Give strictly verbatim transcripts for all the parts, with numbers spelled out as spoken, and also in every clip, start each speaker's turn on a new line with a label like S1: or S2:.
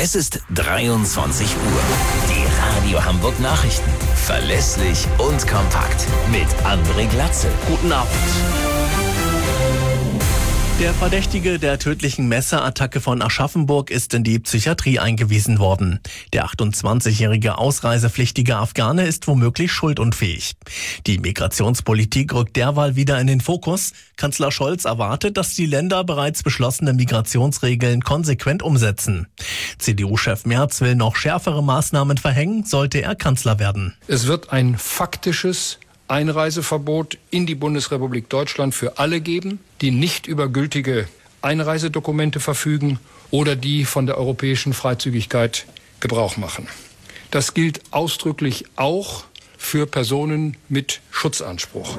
S1: Es ist dreiundzwanzig Uhr. Die Radio Hamburg Nachrichten. Verlässlich und kompakt. Mit André Glatzel.
S2: Guten Abend. Der Verdächtige der tödlichen Messerattacke von Aschaffenburg ist in die Psychiatrie eingewiesen worden. Der achtundzwanzigjährige ausreisepflichtige Afghane ist womöglich schuldunfähig. Die Migrationspolitik rückt derweil wieder in den Fokus. Kanzler Scholz erwartet, dass die Länder bereits beschlossene Migrationsregeln konsequent umsetzen. C D U-Chef Merz will noch schärfere Maßnahmen verhängen, sollte er Kanzler werden.
S3: Es wird ein faktisches Einreiseverbot in die Bundesrepublik Deutschland für alle geben, die nicht über gültige Einreisedokumente verfügen oder die von der europäischen Freizügigkeit Gebrauch machen. Das gilt ausdrücklich auch für Personen mit Schutzanspruch.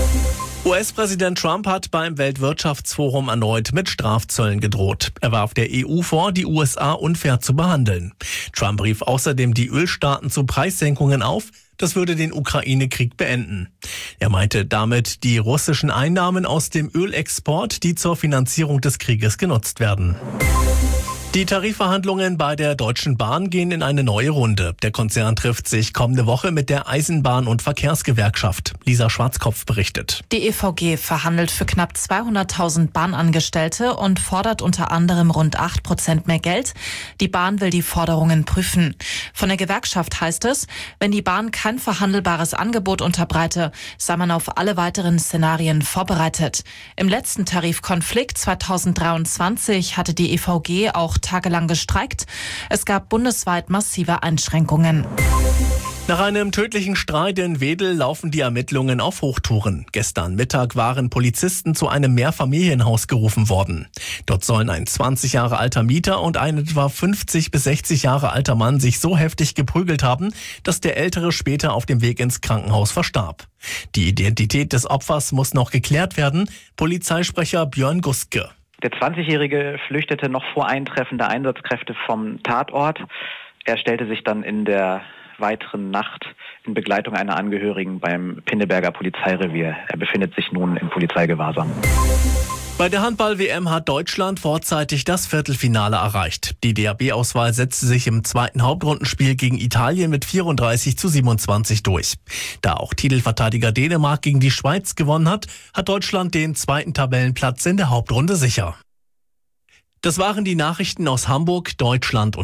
S2: U S-Präsident Trump hat beim Weltwirtschaftsforum erneut mit Strafzöllen gedroht. Er warf der E U vor, die U S A unfair zu behandeln. Trump rief außerdem die Ölstaaten zu Preissenkungen auf. Das würde den Ukraine-Krieg beenden. Er meinte damit die russischen Einnahmen aus dem Ölexport, die zur Finanzierung des Krieges genutzt werden. Die Tarifverhandlungen bei der Deutschen Bahn gehen in eine neue Runde. Der Konzern trifft sich kommende Woche mit der Eisenbahn- und Verkehrsgewerkschaft. Lisa Schwarzkopf berichtet.
S4: Die E V G verhandelt für knapp zweihunderttausend Bahnangestellte und fordert unter anderem rund acht Prozent mehr Geld. Die Bahn will die Forderungen prüfen. Von der Gewerkschaft heißt es, wenn die Bahn kein verhandelbares Angebot unterbreite, sei man auf alle weiteren Szenarien vorbereitet. Im letzten Tarifkonflikt zweitausenddreiundzwanzig hatte die E V G auch tagelang gestreikt. Es gab bundesweit massive Einschränkungen.
S2: Nach einem tödlichen Streit in Wedel laufen die Ermittlungen auf Hochtouren. Gestern Mittag waren Polizisten zu einem Mehrfamilienhaus gerufen worden. Dort sollen ein zwanzig Jahre alter Mieter und ein etwa fünfzig bis sechzig Jahre alter Mann sich so heftig geprügelt haben, dass der Ältere später auf dem Weg ins Krankenhaus verstarb. Die Identität des Opfers muss noch geklärt werden. Polizeisprecher Björn Guske.
S5: Der zwanzigjährige flüchtete noch vor Eintreffen der Einsatzkräfte vom Tatort. Er stellte sich dann in der weiteren Nacht in Begleitung einer Angehörigen beim Pinneberger Polizeirevier. Er befindet sich nun im Polizeigewahrsam.
S2: Bei der Handball-W M hat Deutschland vorzeitig das Viertelfinale erreicht. Die D H B-Auswahl setzte sich im zweiten Hauptrundenspiel gegen Italien mit vierunddreißig zu siebenundzwanzig durch. Da auch Titelverteidiger Dänemark gegen die Schweiz gewonnen hat, hat Deutschland den zweiten Tabellenplatz in der Hauptrunde sicher. Das waren die Nachrichten aus Hamburg, Deutschland und